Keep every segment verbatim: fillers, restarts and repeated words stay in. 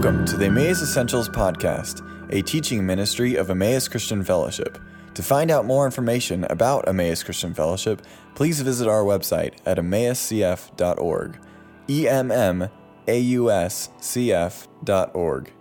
Welcome to the Emmaus Essentials Podcast, a teaching ministry of Emmaus Christian Fellowship. To find out more information about Emmaus Christian Fellowship, please visit our website at emmaus c f dot org, E M M A U S C F dot org.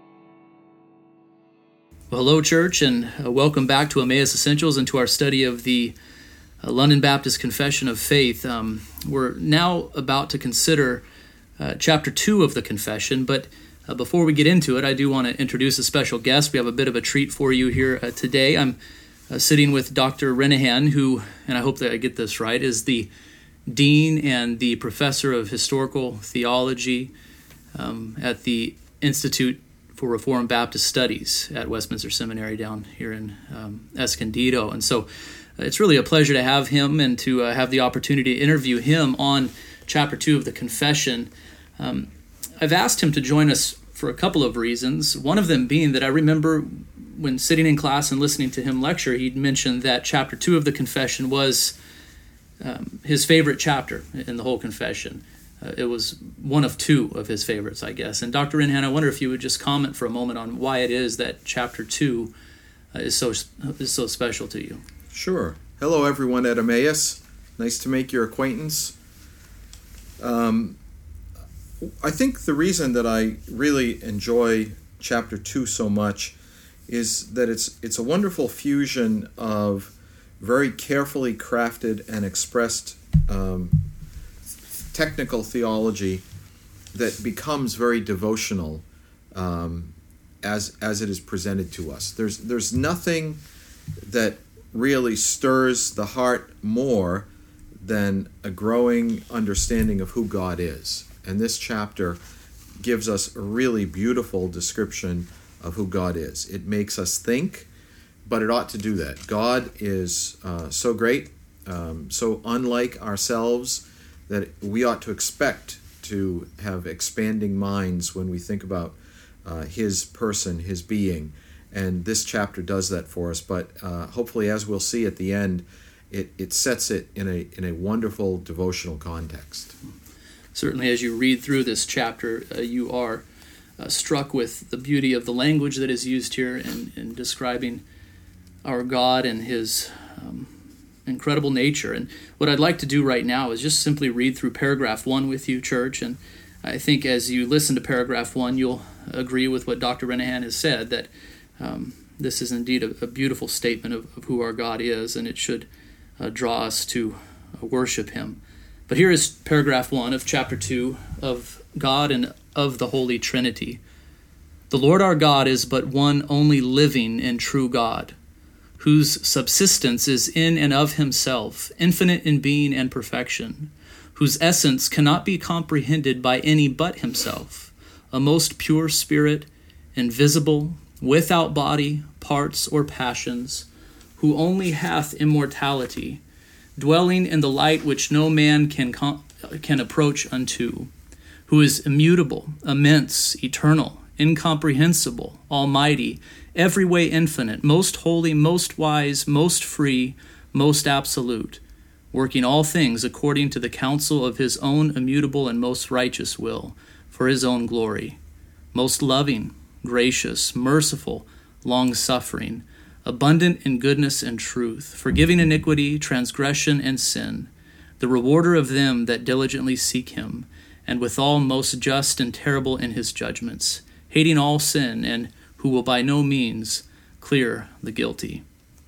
Well, hello, church, and uh, welcome back to Emmaus Essentials and to our study of the uh, London Baptist Confession of Faith. Um, we're now about to consider uh, chapter two of the Confession, but uh, before we get into it, I do want to introduce a special guest. We have a bit of a treat for you here uh, today. I'm uh, sitting with Doctor Renehan, who, and I hope that I get this right, is the Dean and the Professor of Historical Theology um, at the Institute for Reformed Baptist Studies at Westminster Seminary down here in um, Escondido. And so uh, it's really a pleasure to have him and to uh, have the opportunity to interview him on chapter two of the Confession. Um, I've asked him to join us for a couple of reasons, one of them being that I remember when sitting in class and listening to him lecture, he'd mentioned that chapter two of the Confession was um, his favorite chapter in the whole Confession. Uh, it was one of two of his favorites, I guess. And Doctor Renehan, I wonder if you would just comment for a moment on why it is that chapter two uh, is so is so special to you. Sure. Hello, everyone at Emmaus. Nice to make your acquaintance. Um, I think the reason that I really enjoy chapter two so much is that it's it's a wonderful fusion of very carefully crafted and expressed um, technical theology that becomes very devotional um, as as it is presented to us. There's there's nothing that really stirs the heart more than a growing understanding of who God is. And this chapter gives us a really beautiful description of who God is. It makes us think, but it ought to do that. God is uh, so great, um, so unlike ourselves, that we ought to expect to have expanding minds when we think about uh, His person, His being. And this chapter does that for us. But uh, hopefully, as we'll see at the end, it, it sets it in a in a wonderful devotional context. Certainly, as you read through this chapter, uh, you are uh, struck with the beauty of the language that is used here in, in describing our God and His um, incredible nature. And what I'd like to do right now is just simply read through paragraph one with you, church. And I think as you listen to paragraph one, you'll agree with what Doctor Renehan has said, that um, this is indeed a, a beautiful statement of, of who our God is, and it should uh, draw us to uh, worship Him. But here is paragraph one of chapter two of God and of the Holy Trinity. The Lord our God is but one only living and true God, whose subsistence is in and of Himself, infinite in being and perfection, whose essence cannot be comprehended by any but Himself, a most pure spirit, invisible, without body, parts, or passions, who only hath immortality, dwelling in the light which no man can com- can approach unto, who is immutable, immense, eternal, incomprehensible, almighty, every way infinite, most holy, most wise, most free, most absolute, working all things according to the counsel of His own immutable and most righteous will, for His own glory, most loving, gracious, merciful, long-suffering, abundant in goodness and truth, forgiving iniquity, transgression, and sin, the rewarder of them that diligently seek Him, and withal most just and terrible in His judgments, hating all sin, and who will by no means clear the guilty.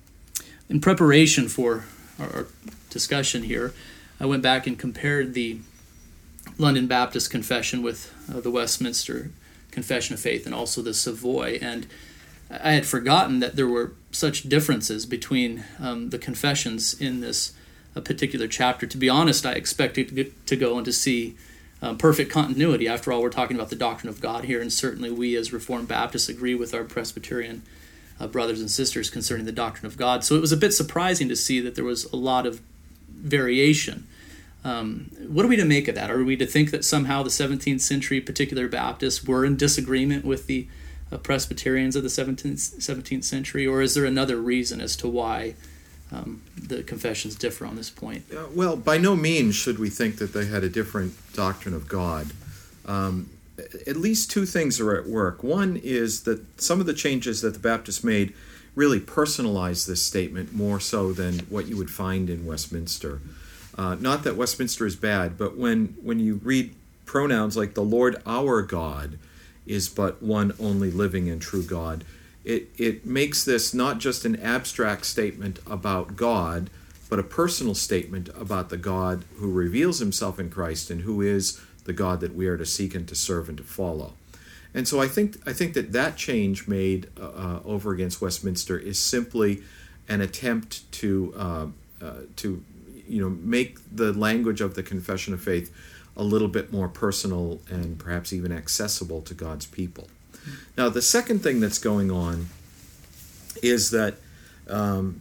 In preparation for our discussion here, I went back and compared the London Baptist Confession with uh, the Westminster Confession of Faith and also the Savoy, and I had forgotten that there were such differences between um, the confessions in this uh, particular chapter. To be honest, I expected to, get, to go and to see um, perfect continuity. After all, we're talking about the doctrine of God here, and certainly we as Reformed Baptists agree with our Presbyterian uh, brothers and sisters concerning the doctrine of God. So it was a bit surprising to see that there was a lot of variation. Um, what are we to make of that? Are we to think that somehow the seventeenth century particular Baptists were in disagreement with the uh, Presbyterians of the seventeenth century, or is there another reason as to why um, the confessions differ on this point? Uh, well, by no means should we think that they had a different doctrine of God. Um, at least two things are at work. One is that some of the changes that the Baptists made really personalize this statement more so than what you would find in Westminster. Uh, not that Westminster is bad, but when, when you read pronouns like the Lord our God is but one only living and true God, it, it makes this not just an abstract statement about God, but a personal statement about the God who reveals himself in Christ and who is the God that we are to seek and to serve and to follow. And so I think I think that that change made uh, over against Westminster is simply an attempt to uh, uh, to you know make the language of the Confession of Faith a little bit more personal and perhaps even accessible to God's people. Now, the second thing that's going on is that um,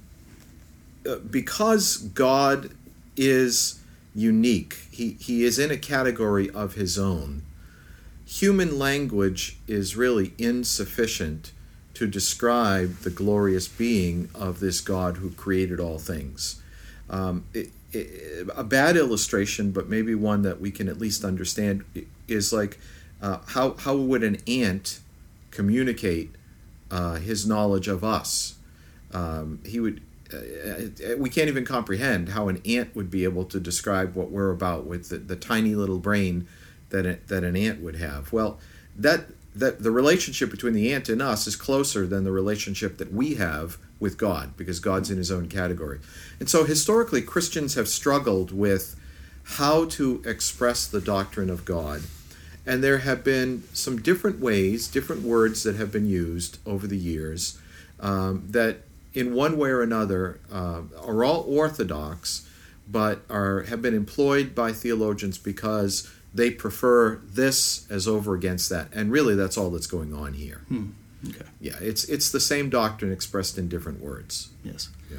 because God is unique, he, he is in a category of his own, human language is really insufficient to describe the glorious being of this God who created all things. Um, it, it, a bad illustration, but maybe one that we can at least understand, is like uh, how, how would an ant communicate uh, his knowledge of us? Um, he would. Uh, we can't even comprehend how an ant would be able to describe what we're about with the, the tiny little brain that a, that an ant would have. Well, that that the relationship between the ant and us is closer than the relationship that we have with God, because God's in his own category. And so historically, Christians have struggled with how to express the doctrine of God. And there have been some different ways, different words that have been used over the years um, that in one way or another uh, are all orthodox, but are have been employed by theologians because they prefer this as over against that. And really, that's all that's going on here. Hmm. Okay. Yeah, it's it's the same doctrine expressed in different words. Yes. Yeah.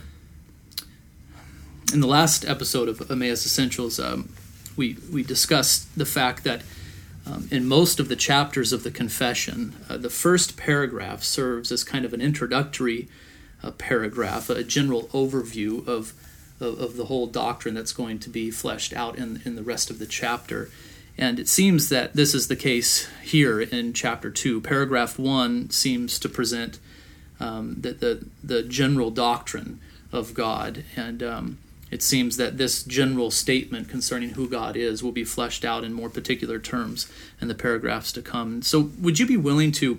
In the last episode of Emmaus Essentials, um, we, we discussed the fact that um, in most of the chapters of the Confession, uh, the first paragraph serves as kind of an introductory uh, paragraph, a general overview of, of of the whole doctrine that's going to be fleshed out in, in the rest of the chapter. And it seems that this is the case here in chapter two. Paragraph one seems to present um, the, the the general doctrine of God, and um, it seems that this general statement concerning who God is will be fleshed out in more particular terms in the paragraphs to come. So would you be willing to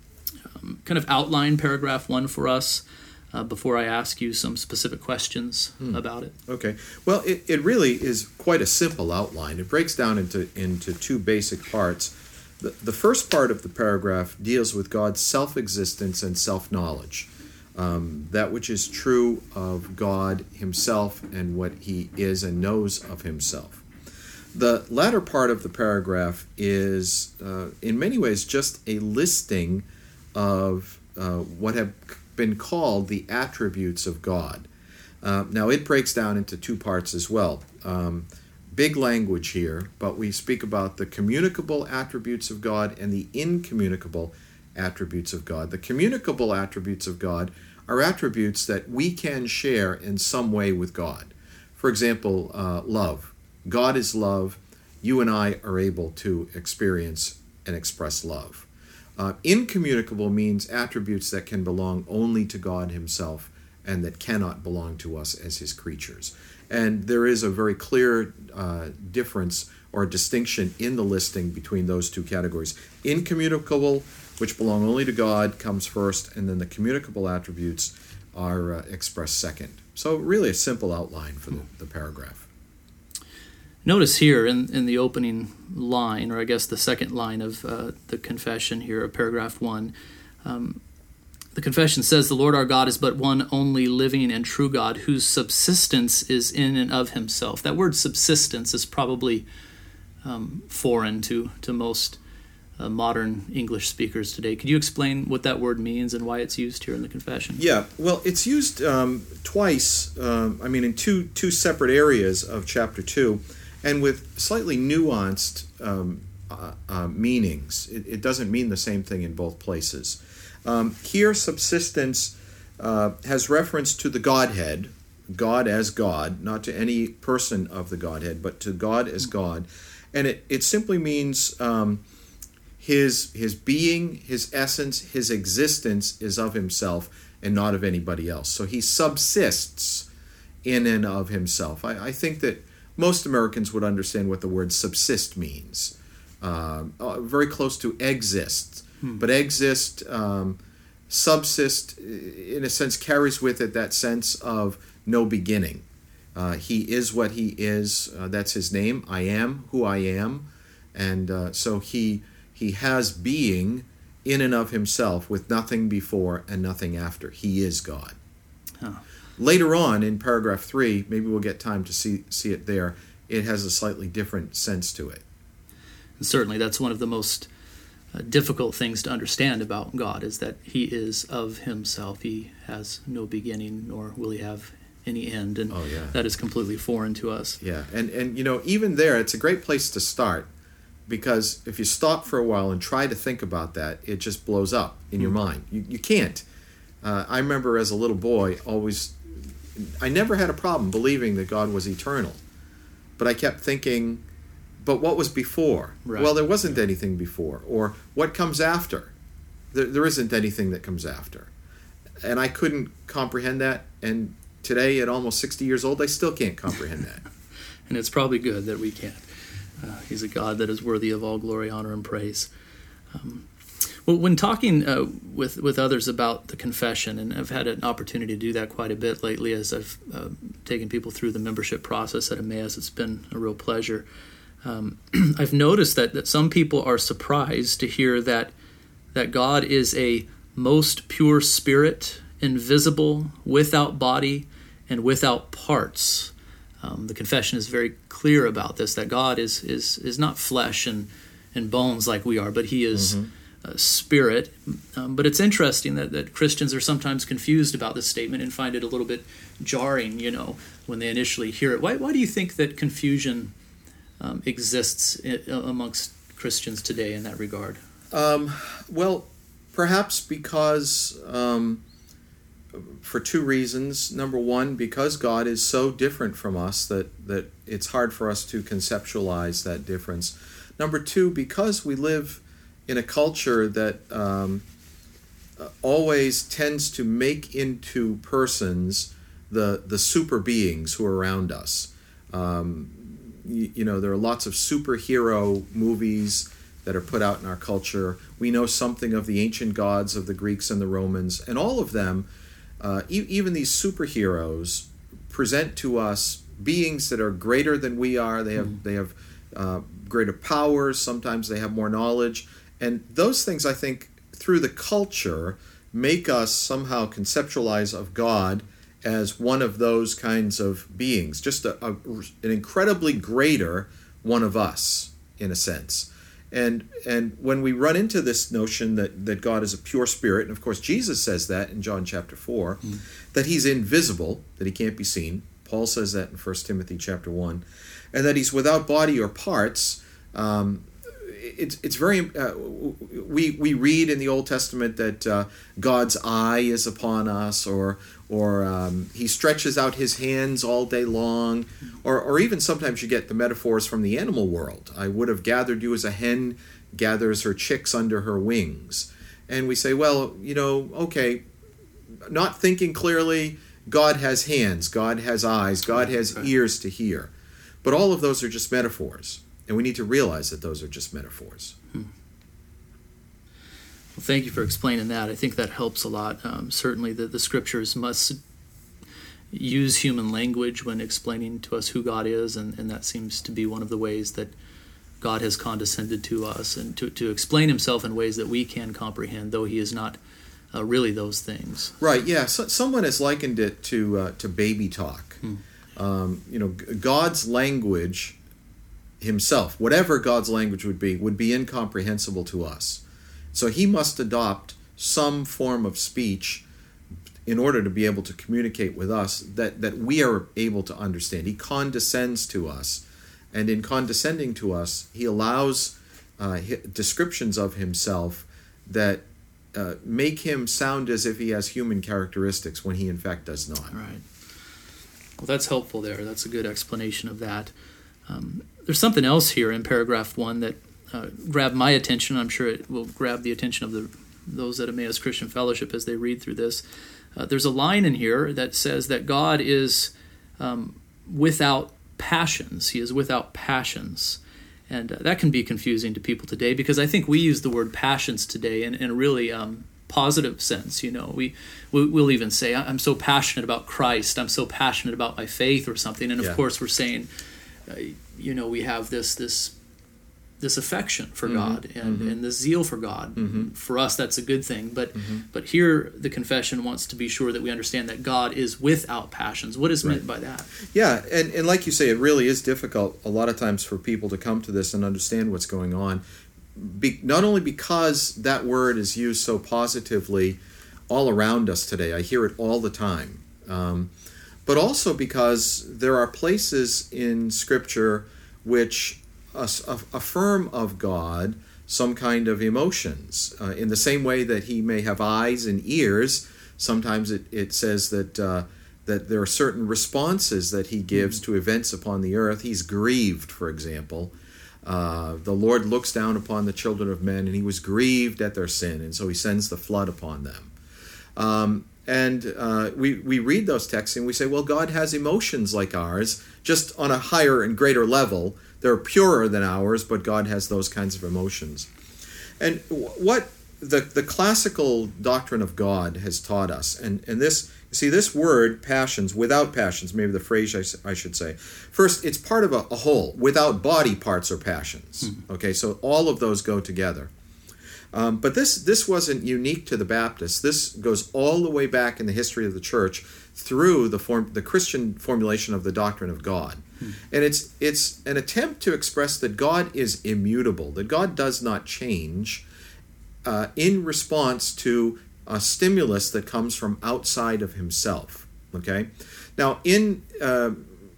um, kind of outline paragraph one for us uh, before I ask you some specific questions hmm. about it? Okay. Well, it, it really is quite a simple outline. It breaks down into, into two basic parts. The, the first part of the paragraph deals with God's self-existence and self-knowledge. Um, that which is true of God himself and what he is and knows of himself. The latter part of the paragraph is, uh, in many ways, just a listing of uh, what have been called the attributes of God. Uh, now, it breaks down into two parts as well. Um, big language here, but we speak about the communicable attributes of God and the incommunicable attributes of God. The communicable attributes of God are attributes that we can share in some way with God. For example, uh, love. God is love. You and I are able to experience and express love. Uh, incommunicable means attributes that can belong only to God himself and that cannot belong to us as his creatures. And there is a very clear uh, difference or distinction in the listing between those two categories. Incommunicable, which belong only to God, comes first, and then the communicable attributes are uh, expressed second. So really a simple outline for the, the paragraph. Notice here in, in the opening line, or I guess the second line of uh, the confession here, of paragraph one, um, the confession says, "The Lord our God is but one only living and true God, whose subsistence is in and of himself." That word subsistence is probably um, foreign to, to most uh, modern English speakers today. Could you explain what that word means and why it's used here in the confession? Yeah, well, it's used um, twice, um, I mean, in two two separate areas of chapter two, and with slightly nuanced um, uh, uh, meanings. It, it doesn't mean the same thing in both places. Um, here, subsistence uh, has reference to the Godhead, God as God, not to any person of the Godhead, but to God as God. And it, it simply means um, his his being, his essence, his existence is of himself and not of anybody else. So he subsists in and of himself. I, I think that most Americans would understand what the word subsist means. Uh, uh, very close to exist. Hmm. But exist, um, subsist, in a sense, carries with it that sense of no beginning. Uh, he is what he is. Uh, that's his name. I am who I am. And uh, so he he has being in and of himself with nothing before and nothing after. He is God. Huh. Later on in paragraph three, maybe we'll get time to see see it there, it has a slightly different sense to it. And certainly that's one of the most uh, difficult things to understand about God, is that he is of himself. He has no beginning, nor will he have any end, and oh, yeah. that is completely foreign to us. Yeah, and, and you know, even there, it's a great place to start, because if you stop for a while and try to think about that, it just blows up in mm-hmm. your mind. You, you can't. Uh, I remember as a little boy, always, I never had a problem believing that God was eternal, but I kept thinking, but what was before? Right. Well, there wasn't anything before. Or what comes after? There, there isn't anything that comes after. And I couldn't comprehend that, and today, at almost sixty years old, I still can't comprehend that. And it's probably good that we can't. Uh, he's a God that is worthy of all glory, honor, and praise. Um, well, when talking uh, with, with others about the confession, and I've had an opportunity to do that quite a bit lately as I've uh, taken people through the membership process at Emmaus, it's been a real pleasure. Um, I've noticed that, that some people are surprised to hear that that God is a most pure spirit, invisible, without body, and without parts. Um, the confession is very clear about this, that God is is is not flesh and, and bones like we are, but he is mm-hmm. a spirit. Um, but it's interesting that, that Christians are sometimes confused about this statement and find it a little bit jarring, you know, when they initially hear it. Why, why do you think that confusion um, exists in, amongst Christians today in that regard? Um, well, perhaps because... Um, for two reasons. Number one, because God is so different from us that, that it's hard for us to conceptualize that difference. Number two, because we live in a culture that um, always tends to make into persons the, the super beings who are around us. Um, you, you know, there are lots of superhero movies that are put out in our culture. We know something of the ancient gods of the Greeks and the Romans, and all of them, Uh, e- even these superheroes present to us beings that are greater than we are. They have mm. they have uh, greater powers. Sometimes they have more knowledge, and those things, I think, through the culture, make us somehow conceptualize of God as one of those kinds of beings, just a, a, an incredibly greater one of us, in a sense. And and when we run into this notion that, that God is a pure spirit, and of course Jesus says that in John chapter four, mm. that he's invisible, that he can't be seen. Paul says that in First Timothy chapter one, and that he's without body or parts. Um, it's it's very uh, we we read in the Old Testament that uh, God's eye is upon us, or or um, he stretches out his hands all day long, or or even sometimes you get the metaphors from the animal world. I would have gathered you as a hen gathers her chicks under her wings, and we say, well, you know, okay, not thinking clearly. God has hands, God has eyes, God has ears to hear, but all of those are just metaphors. And we need to realize that those are just metaphors. Hmm. Well, thank you for explaining that. I think that helps a lot. Um, certainly the, the scriptures must use human language when explaining to us who God is, and, and that seems to be one of the ways that God has condescended to us, and to, to explain himself in ways that we can comprehend, though he is not uh, really those things. Right, yeah. So, someone has likened it to, uh, to baby talk. Hmm. Um, you know, God's language himself, whatever God's language would be, would be incomprehensible to us. So he must adopt some form of speech in order to be able to communicate with us that, that we are able to understand. He condescends to us, and in condescending to us, he allows uh, descriptions of himself that uh, make him sound as if he has human characteristics when he in fact does not. Right. Well, that's helpful there. That's a good explanation of that. Um, there's something else here in paragraph one that uh, grabbed my attention. I'm sure it will grab the attention of the those at Emmaus Christian Fellowship as they read through this. Uh, there's a line in here that says that God is um, without passions. He is without passions. And uh, that can be confusing to people today, because I think we use the word passions today in, in a really um, positive sense. You know, we, we, we'll even say, I'm so passionate about Christ. I'm so passionate about my faith or something. And of yeah. course we're saying, uh, you know, we have this this this affection for mm-hmm. God and, mm-hmm. and this zeal for God. Mm-hmm. For us, that's a good thing. But mm-hmm. but here, the confession wants to be sure that we understand that God is without passions. What is right. meant by that? Yeah, and, and like you say, it really is difficult a lot of times for people to come to this and understand what's going on. Be, not only because that word is used so positively all around us today, I hear it all the time, um, but also because there are places in Scripture which affirm of God some kind of emotions. Uh, in the same way that he may have eyes and ears, sometimes it, it says that uh, that there are certain responses that he gives mm-hmm. to events upon the earth. He's grieved, for example. Uh, the Lord looks down upon the children of men, and he was grieved at their sin, and so he sends the flood upon them. Um, and uh, we, we read those texts and we say, well, God has emotions like ours, just on a higher and greater level. They're purer than ours, but God has those kinds of emotions. And what the, the classical doctrine of God has taught us, and, and this, you see, this word, passions, without passions, maybe the phrase I, I should say. First, it's part of a, a whole. Without body parts or passions. Mm-hmm. Okay, so all of those go together. Um, but this this wasn't unique to the Baptists. This goes all the way back in the history of the church through the form, the Christian formulation of the doctrine of God. Hmm. And it's it's an attempt to express that God is immutable, that God does not change uh, in response to a stimulus that comes from outside of himself. Okay? Now, in uh,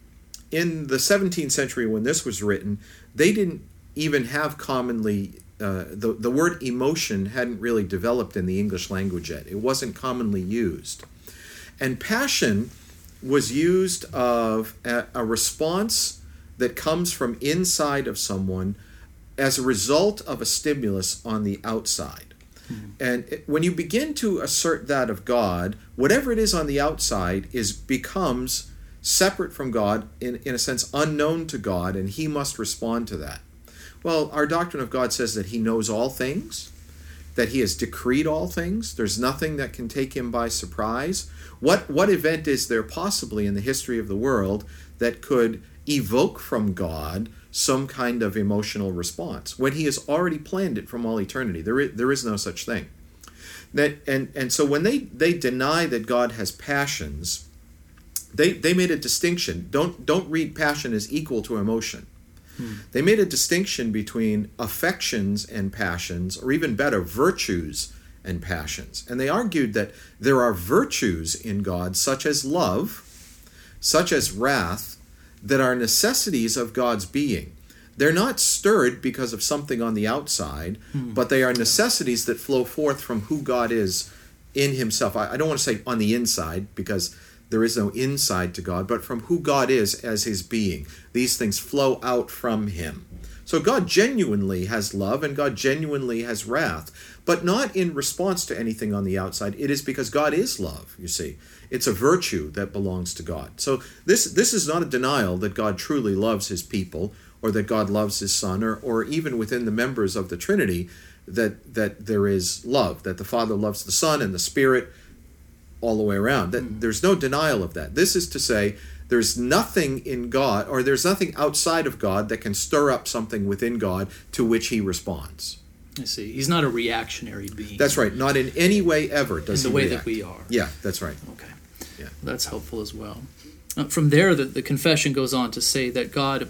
in the seventeenth century when this was written, they didn't even have commonly... Uh, the, the word emotion hadn't really developed in the English language yet. It wasn't commonly used. And passion was used of a, a response that comes from inside of someone as a result of a stimulus on the outside. Mm-hmm. And it, when you begin to assert that of God, whatever it is on the outside is becomes separate from God, in, in a sense unknown to God, and he must respond to that. Well, our doctrine of God says that he knows all things, that he has decreed all things. There's nothing that can take him by surprise. What, what event is there possibly in the history of the world that could evoke from God some kind of emotional response when he has already planned it from all eternity? There is, there is no such thing. That, and, and so when they, they deny that God has passions, they, they made a distinction. Don't, don't read passion as equal to emotion. Hmm. They made a distinction between affections and passions, or even better, virtues and passions. And they argued that there are virtues in God, such as love, such as wrath, that are necessities of God's being. They're not stirred because of something on the outside, hmm. but they are necessities that flow forth from who God is in himself. I, I don't want to say on the inside, because there is no inside to God, but from who God is as his being. These things flow out from him. So God genuinely has love and God genuinely has wrath, but not in response to anything on the outside. It is because God is love, you see. It's a virtue that belongs to God. So this, this is not a denial that God truly loves his people, or that God loves his Son, or, or even within the members of the Trinity, that, that there is love, that the Father loves the Son and the Spirit all the way around. That there's no denial of that. This is to say, there's nothing in God, or there's nothing outside of God that can stir up something within God to which he responds. I see. He's not a reactionary being. That's right. Not in any way ever does he in the way react. that we are. Yeah, that's right. Okay. Yeah. That's helpful as well. Uh, from there, the, the confession goes on to say that God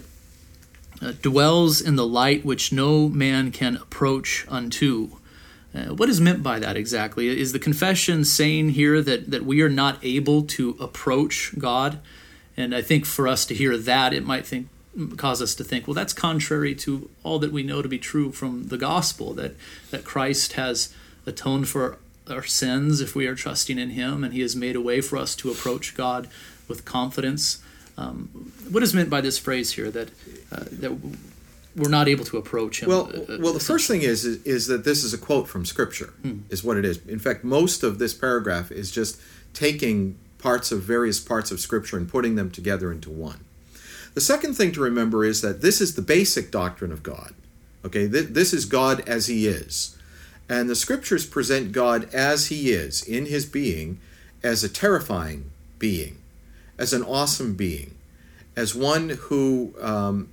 uh, dwells in the light which no man can approach unto. Uh, what is meant by that exactly? Is the confession saying here that, that we are not able to approach God? And I think for us to hear that, it might think cause us to think, well, that's contrary to all that we know to be true from the gospel, that, that Christ has atoned for our sins if we are trusting in him, and he has made a way for us to approach God with confidence. Um, what is meant by this phrase here, that uh, that we're not able to approach him. Well, uh, well, the first thing is, is is that this is a quote from Scripture, hmm. is what it is. In fact, most of this paragraph is just taking parts of various parts of Scripture and putting them together into one. The second thing to remember is that this is the basic doctrine of God. Okay, this is God as he is. And the Scriptures present God as he is, in his being, as a terrifying being, as an awesome being, as one who um,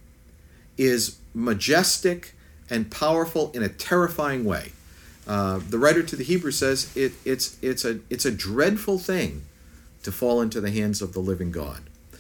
is majestic and powerful in a terrifying way. Uh, the writer to the Hebrews says it, it's, it's, a, it's a dreadful thing to fall into the hands of the living God.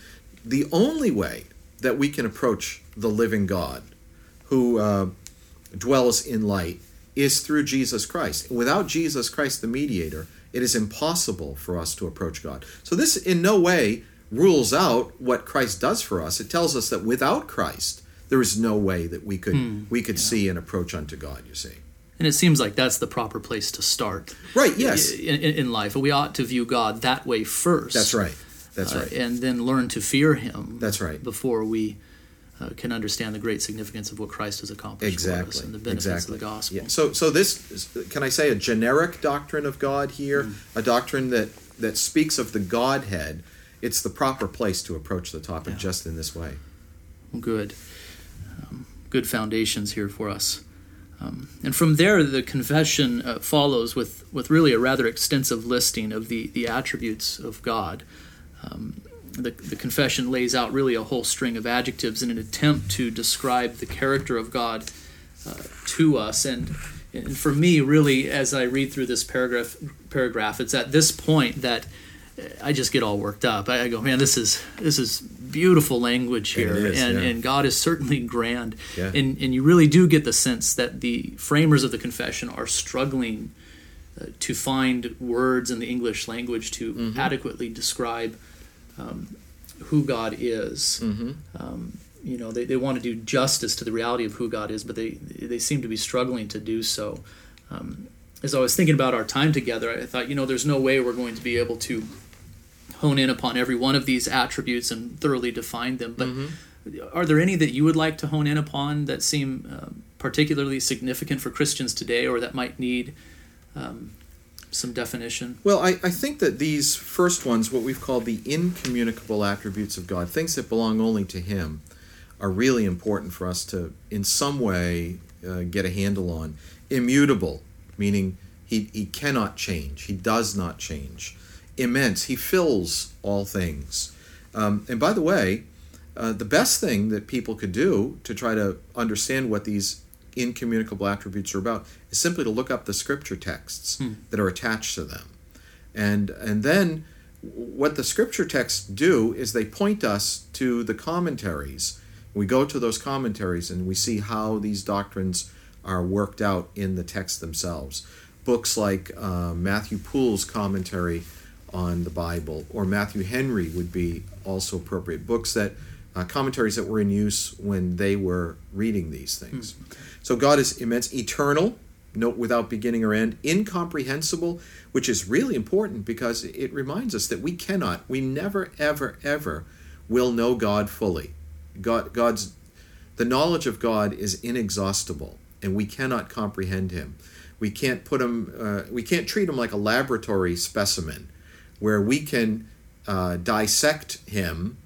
The only way that we can approach the living God who uh, dwells in light is through Jesus Christ. Without Jesus Christ, the mediator, it is impossible for us to approach God. So this in no way rules out what Christ does for us. It tells us that without Christ, there is no way that we could hmm, we could yeah. see and approach unto God, you see. And it seems like that's the proper place to start. Right, yes. In, in life. We ought to view God that way first. That's right. That's right. Uh, and then learn to fear him. That's right. Before we uh, can understand the great significance of what Christ has accomplished exactly. for us and the benefits exactly. of the gospel. Yeah. So so this, is, can I say, a generic doctrine of God here, mm. a doctrine that, that speaks of the Godhead. It's the proper place to approach the topic yeah. just in this way. Good. Um, good foundations here for us. Um, and from there, the confession uh, follows with, with really a rather extensive listing of the, the attributes of God. Um, the, the confession lays out really a whole string of adjectives in an attempt to describe the character of God uh, to us. And, and for me, really, as I read through this paragraph, paragraph, it's at this point that I just get all worked up. I, I go, man, this is this is beautiful language here, is, and yeah. and God is certainly grand, yeah. and and you really do get the sense that the framers of the confession are struggling uh, to find words in the English language to mm-hmm. adequately describe um, who God is. Mm-hmm. Um, you know, they, they want to do justice to the reality of who God is, but they they seem to be struggling to do so. Um, as I was thinking about our time together, I thought, you know, there's no way we're going to be able to hone in upon every one of these attributes and thoroughly define them. But mm-hmm. are there any that you would like to hone in upon that seem uh, particularly significant for Christians today, or that might need um, some definition? Well, I, I think that these first ones, what we've called the incommunicable attributes of God, things that belong only to Him, are really important for us to, in some way, uh, get a handle on. Immutable, meaning he, he cannot change. He does not change. Immense, he fills all things. Um, and by the way, uh, the best thing that people could do to try to understand what these incommunicable attributes are about is simply to look up the scripture texts hmm. that are attached to them. And, and then what the scripture texts do is they point us to the commentaries. We go to those commentaries and we see how these doctrines are worked out in the text themselves. Books like uh, Matthew Poole's commentary on the Bible, or Matthew Henry would be also appropriate. Books that, uh, commentaries that were in use when they were reading these things. Hmm. So God is immense, eternal, note without beginning or end, incomprehensible, which is really important because it reminds us that we cannot, we never, ever, ever will know God fully. God, God's, the knowledge of God is inexhaustible, and we cannot comprehend Him. We can't put him, uh, we can't treat Him like a laboratory specimen, where we can uh, dissect Him,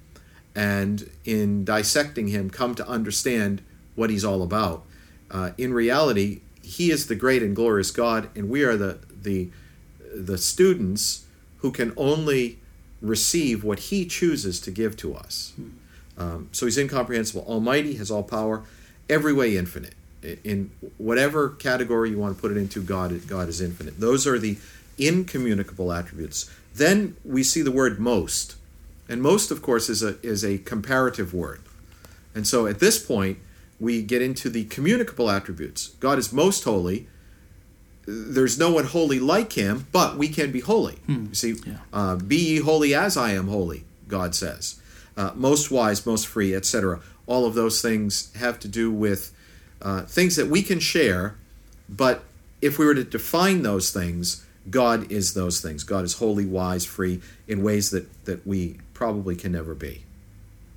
and in dissecting Him come to understand what He's all about. Uh, in reality, He is the great and glorious God, and we are the the the students who can only receive what He chooses to give to us. Um, so He's incomprehensible, almighty, has all power, every way infinite. In whatever category you want to put it into, God, God is infinite. Those are the incommunicable attributes. Then we see the word most. And most, of course, is a is a comparative word. And so at this point, we get into the communicable attributes. God is most holy. There's no one holy like Him, but we can be holy. Hmm. You see, yeah. uh, be ye holy as I am holy, God says. Uh, most wise, most free, et cetera. All of those things have to do with uh, things that we can share, but if we were to define those things, God is those things. God is holy, wise, free, in ways that, that we probably can never be.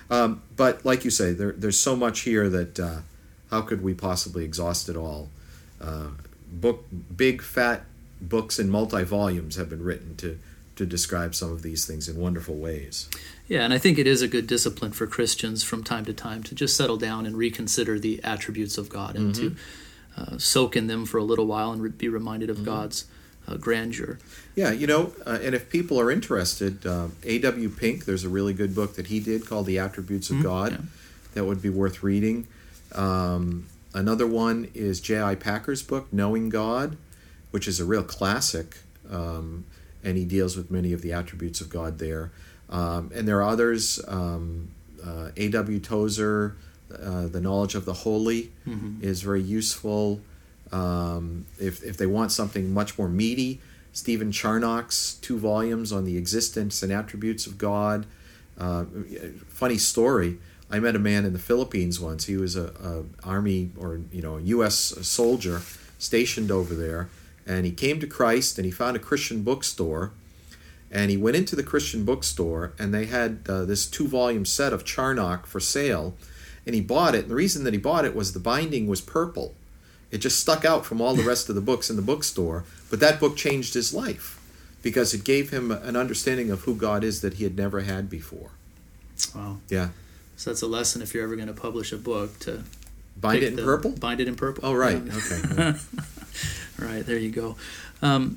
Um, but like you say, there, there's so much here that uh, how could we possibly exhaust it all? Uh, book, big fat books in multi-volumes have been written to, to describe some of these things in wonderful ways. Yeah, and I think it is a good discipline for Christians from time to time to just settle down and reconsider the attributes of God and mm-hmm. to uh, soak in them for a little while and re- be reminded of mm-hmm. God's uh, grandeur. Yeah, you know, uh, and if people are interested, uh, A W Pink, there's a really good book that he did called The Attributes of mm-hmm. God. Yeah. That would be worth reading. Um, another one is J I Packer's book, Knowing God, which is a real classic, um, and he deals with many of the attributes of God there. Um, and there are others, um, uh, A W Tozer, uh, The Knowledge of the Holy mm-hmm. is very useful. Um, if, if they want something much more meaty, Stephen Charnock's two volumes on the existence and attributes of God. Uh, funny story, I met a man in the Philippines once. He was a, a army or you know a U S soldier stationed over there, and he came to Christ and he found a Christian bookstore. And he went into the Christian bookstore, and they had uh, this two-volume set of Charnock for sale, and he bought it. And the reason that he bought it was the binding was purple. It just stuck out from all the rest of the books in the bookstore, but that book changed his life because it gave him an understanding of who God is that he had never had before. Wow. Yeah. So that's a lesson if you're ever going to publish a book to bind it in the, purple? Bind it in purple. Oh, right. Yeah. Okay. Right, there you go. Um,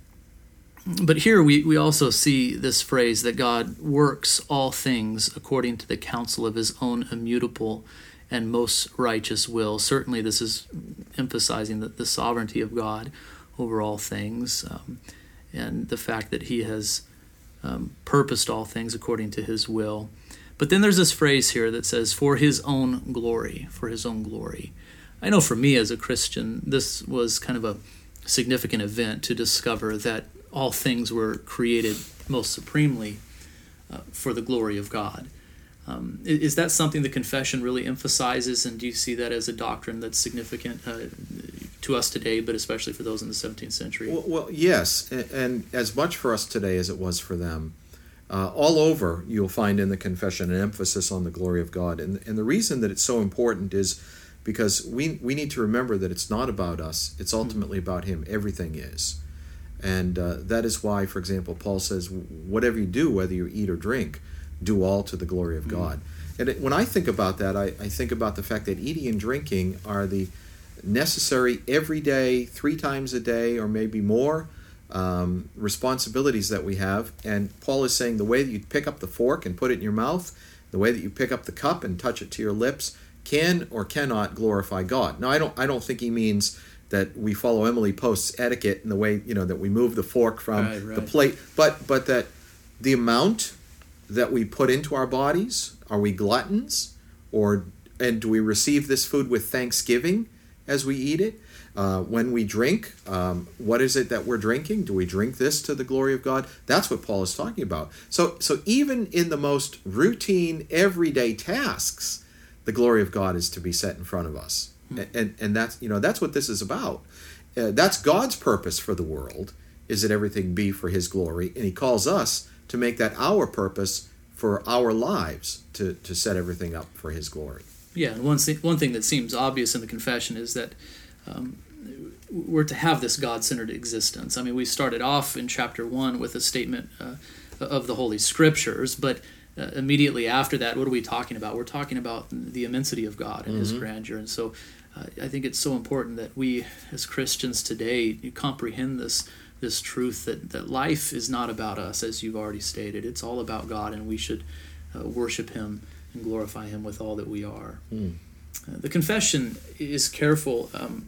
But here we, we also see this phrase that God works all things according to the counsel of his own immutable and most righteous will. Certainly this is emphasizing the, the sovereignty of God over all things um, and the fact that he has um, purposed all things according to his will. But then there's this phrase here that says, for his own glory, for his own glory. I know for me as a Christian, this was kind of a significant event to discover that all things were created most supremely uh, for the glory of God. Um, is that something the confession really emphasizes, and do you see that as a doctrine that's significant uh, to us today, but especially for those in the seventeenth century? Well, well yes, and, and as much for us today as it was for them. Uh, all over, you'll find in the confession an emphasis on the glory of God. And, and the reason that it's so important is because we, we need to remember that it's not about us, it's ultimately mm-hmm. about him. Everything is. And uh, that is why, for example, Paul says, whatever you do, whether you eat or drink, do all to the glory of God. Mm. And it, when I think about that, I, I think about the fact that eating and drinking are the necessary everyday, three times a day or maybe more, um, responsibilities that we have. And Paul is saying the way that you pick up the fork and put it in your mouth, the way that you pick up the cup and touch it to your lips, can or cannot glorify God. Now, I don't, I don't think he means that we follow Emily Post's etiquette in the way, you know, that we move the fork from right, right. the plate, but but that the amount that we put into our bodies, are we gluttons, or and do we receive this food with thanksgiving as we eat it? Uh, when we drink, um, what is it that we're drinking? Do we drink this to the glory of God? That's what Paul is talking about. So so even in the most routine, everyday tasks, the glory of God is to be set in front of us. And and that's you know that's what this is about. Uh, that's God's purpose for the world, is that everything be for his glory, and he calls us to make that our purpose for our lives, to, to set everything up for his glory. Yeah, and one thing, one thing that seems obvious in the confession is that um, we're to have this God-centered existence. I mean, we started off in chapter one with a statement uh, of the Holy Scriptures, but Uh, immediately after that, what are we talking about? We're talking about the immensity of God and mm-hmm. his grandeur. And so uh, I think it's so important that we as Christians today you comprehend this this truth that, that life is not about us, as you've already stated. It's all about God, and we should uh, worship him and glorify him with all that we are. Mm. Uh, the confession is careful um,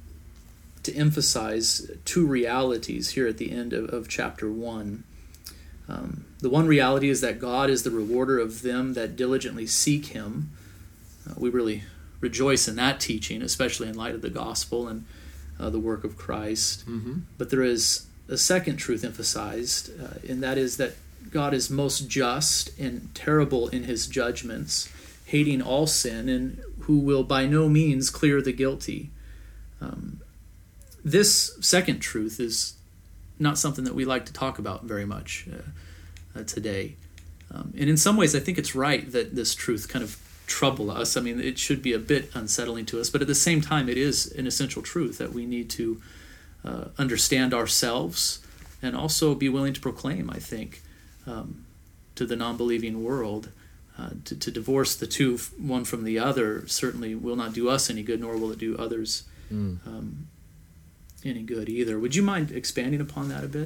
to emphasize two realities here at the end of, of chapter one. Um, the one reality is that God is the rewarder of them that diligently seek him. Uh, we really rejoice in that teaching, especially in light of the gospel and uh, the work of Christ. Mm-hmm. But there is a second truth emphasized, uh, and that is that God is most just and terrible in his judgments, hating all sin, and who will by no means clear the guilty. Um, this second truth is not something that we like to talk about very much uh, uh, today. Um, and in some ways, I think it's right that this truth kind of trouble us. I mean, it should be a bit unsettling to us, but at the same time, it is an essential truth that we need to uh, understand ourselves and also be willing to proclaim, I think, um, to the non-believing world. Uh, to, to divorce the two, one from the other, certainly will not do us any good, nor will it do others mm. um, any good either. Would you mind expanding upon that a bit?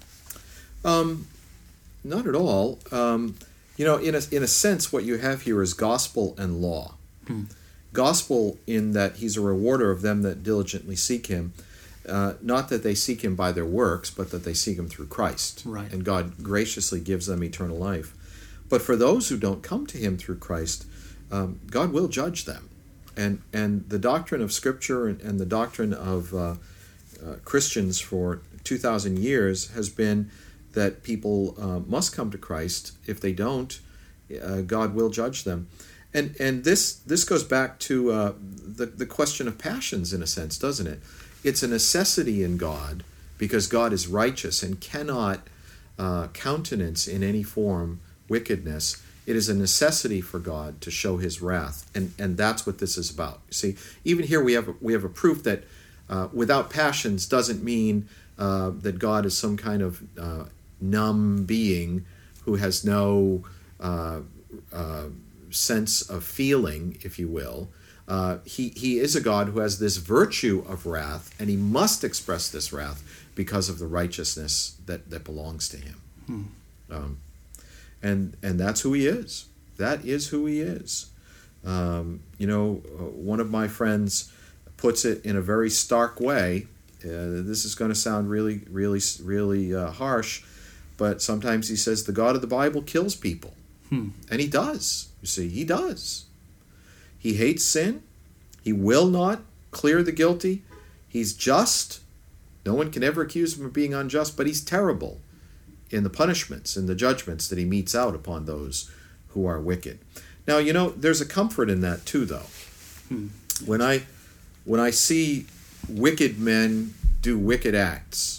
Um, not at all. Um, you know, in a, in a sense, what you have here is gospel and law. Hmm. Gospel in that he's a rewarder of them that diligently seek him, uh, not that they seek him by their works, but that they seek him through Christ. Right. And God graciously gives them eternal life. But for those who don't come to him through Christ, um, God will judge them. And and the doctrine of Scripture and, and the doctrine of uh, uh, Christians for two thousand years has been that people uh, must come to Christ. If they don't, uh, God will judge them. And and this this goes back to uh, the, the question of passions, in a sense, doesn't it? It's a necessity in God, because God is righteous and cannot uh, countenance in any form wickedness. It is a necessity for God to show his wrath, and and that's what this is about. See, even here we have a, we have a proof that uh, without passions doesn't mean uh, that God is some kind of uh, numb being who has no uh, uh, sense of feeling, if you will. Uh, he he is a God who has this virtue of wrath, and he must express this wrath because of the righteousness that, that belongs to him. Hmm. Um, And and that's who he is. That is who he is. Um, you know, uh, one of my friends puts it in a very stark way. Uh, this is going to sound really, really, really uh, harsh, but sometimes he says the God of the Bible kills people. Hmm. And he does. You see, he does. He hates sin. He will not clear the guilty. He's just. No one can ever accuse him of being unjust, but he's terrible in the punishments and the judgments that he metes out upon those who are wicked. Now, you know, there's a comfort in that too, though. Hmm. When I when I see wicked men do wicked acts,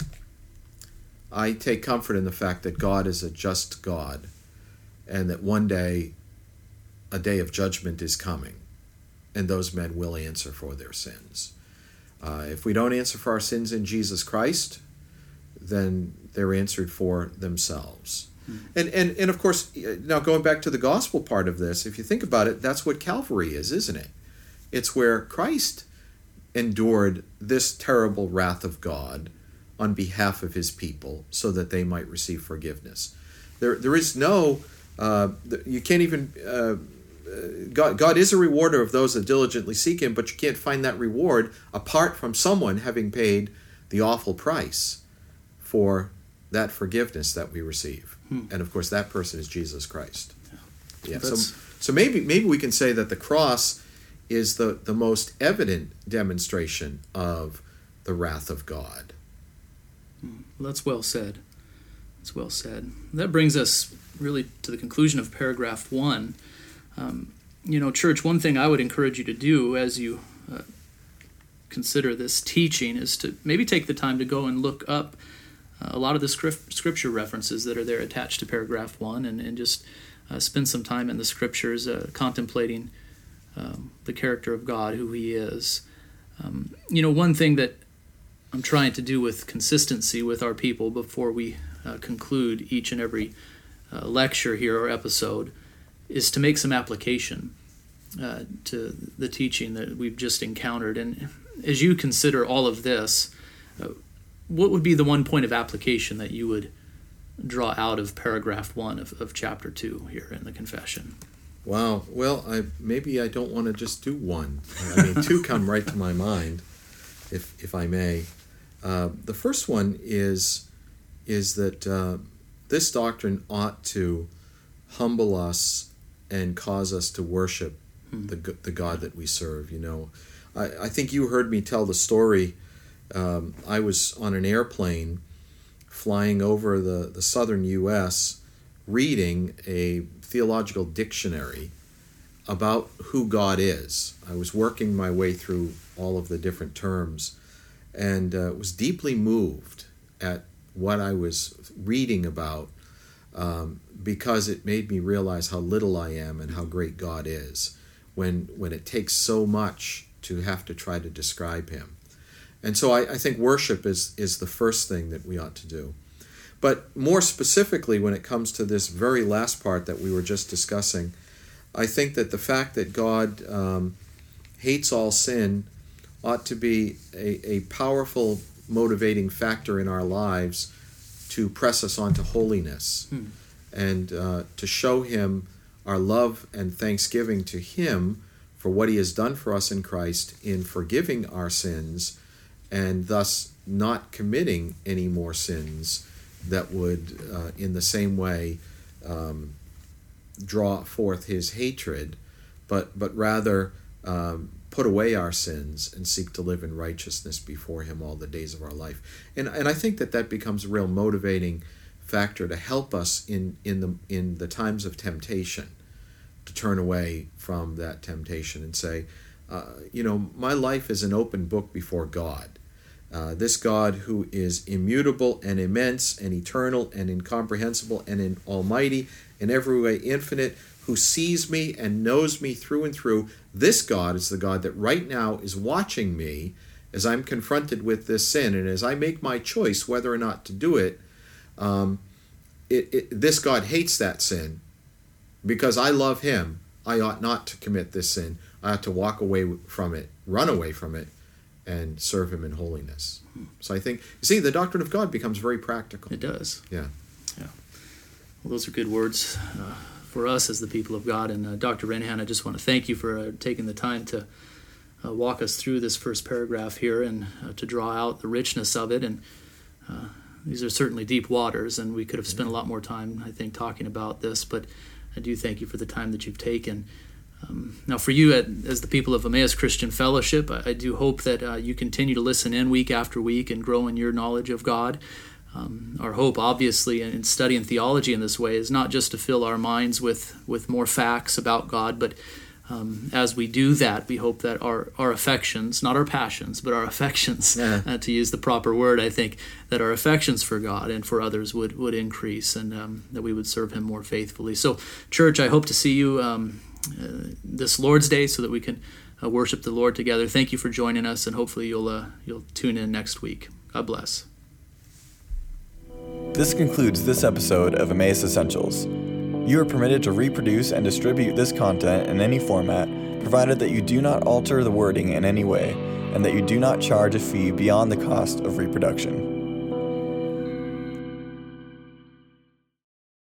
I take comfort in the fact that God is a just God, and that one day a day of judgment is coming, and those men will answer for their sins. Uh, if we don't answer for our sins in Jesus Christ, then they're answered for themselves. Hmm. And, and and of course, now going back to the gospel part of this, if you think about it, that's what Calvary is, isn't it? It's where Christ endured this terrible wrath of God on behalf of his people so that they might receive forgiveness. There, there is no, uh, you can't even, uh, God, God is a rewarder of those that diligently seek him, but you can't find that reward apart from someone having paid the awful price for that forgiveness that we receive. Hmm. And of course, that person is Jesus Christ. Yeah. yeah so, so maybe maybe we can say that the cross is the, the most evident demonstration of the wrath of God. Hmm. Well, that's well said. That's well said. That brings us really to the conclusion of paragraph one. Um, you know, church, one thing I would encourage you to do as you uh, consider this teaching is to maybe take the time to go and look up a lot of the scripture references that are there attached to paragraph one, and, and just uh, spend some time in the scriptures uh, contemplating um, the character of God, who he is. Um, you know, one thing that I'm trying to do with consistency with our people before we uh, conclude each and every uh, lecture here or episode is to make some application uh, to the teaching that we've just encountered. And as you consider all of this, uh, what would be the one point of application that you would draw out of paragraph one of, of chapter two here in the confession? Wow. Well, I maybe I don't want to just do one. I mean, two come right to my mind, if if I may. Uh, the first one is is that uh, this doctrine ought to humble us and cause us to worship hmm. the the God that we serve. You know, I, I think you heard me tell the story. Um, I was on an airplane flying over the, the southern U S reading a theological dictionary about who God is. I was working my way through all of the different terms and uh, was deeply moved at what I was reading about um, because it made me realize how little I am and how great God is, when when it takes so much to have to try to describe him. And so I, I think worship is, is the first thing that we ought to do. But more specifically, when it comes to this very last part that we were just discussing, I think that the fact that God um, hates all sin ought to be a, a powerful motivating factor in our lives to press us on to holiness, hmm. and uh, to show him our love and thanksgiving to him for what he has done for us in Christ in forgiving our sins, and thus not committing any more sins that would, uh, in the same way, um, draw forth his hatred, but but rather um, put away our sins and seek to live in righteousness before him all the days of our life. And and I think that that becomes a real motivating factor to help us in in the in the times of temptation, to turn away from that temptation and say, uh, you know, my life is an open book before God. Uh, this God who is immutable and immense and eternal and incomprehensible and in almighty, in every way infinite, who sees me and knows me through and through. This God is the God that right now is watching me as I'm confronted with this sin, and as I make my choice whether or not to do it. Um, it, it this God hates that sin. Because I love him, I ought not to commit this sin. I ought to walk away from it, run away from it, and serve him in holiness. So I think, you see, the doctrine of God becomes very practical. It does. Yeah. Yeah. Well, those are good words uh, for us as the people of God. And uh, Doctor Renhan, I just want to thank you for uh, taking the time to uh, walk us through this first paragraph here, and uh, to draw out the richness of it. And uh, these are certainly deep waters, and we could have spent a lot more time, I think, talking about this, but I do thank you for the time that you've taken. Um, now, for you, at, as the people of Emmaus Christian Fellowship, I, I do hope that uh, you continue to listen in week after week and grow in your knowledge of God. Um, our hope, obviously, in, in studying theology in this way is not just to fill our minds with, with more facts about God, but um, as we do that, we hope that our, our affections, not our passions, but our affections, yeah. uh, to use the proper word, I think, that our affections for God and for others would, would increase, and um, that we would serve him more faithfully. So, church, I hope to see you um, uh, this Lord's Day so that we can uh, worship the Lord together. Thank you for joining us, and hopefully you'll uh, you'll tune in next week. God bless. This concludes this episode of Emmaus Essentials. You are permitted to reproduce and distribute this content in any format, provided that you do not alter the wording in any way, and that you do not charge a fee beyond the cost of reproduction.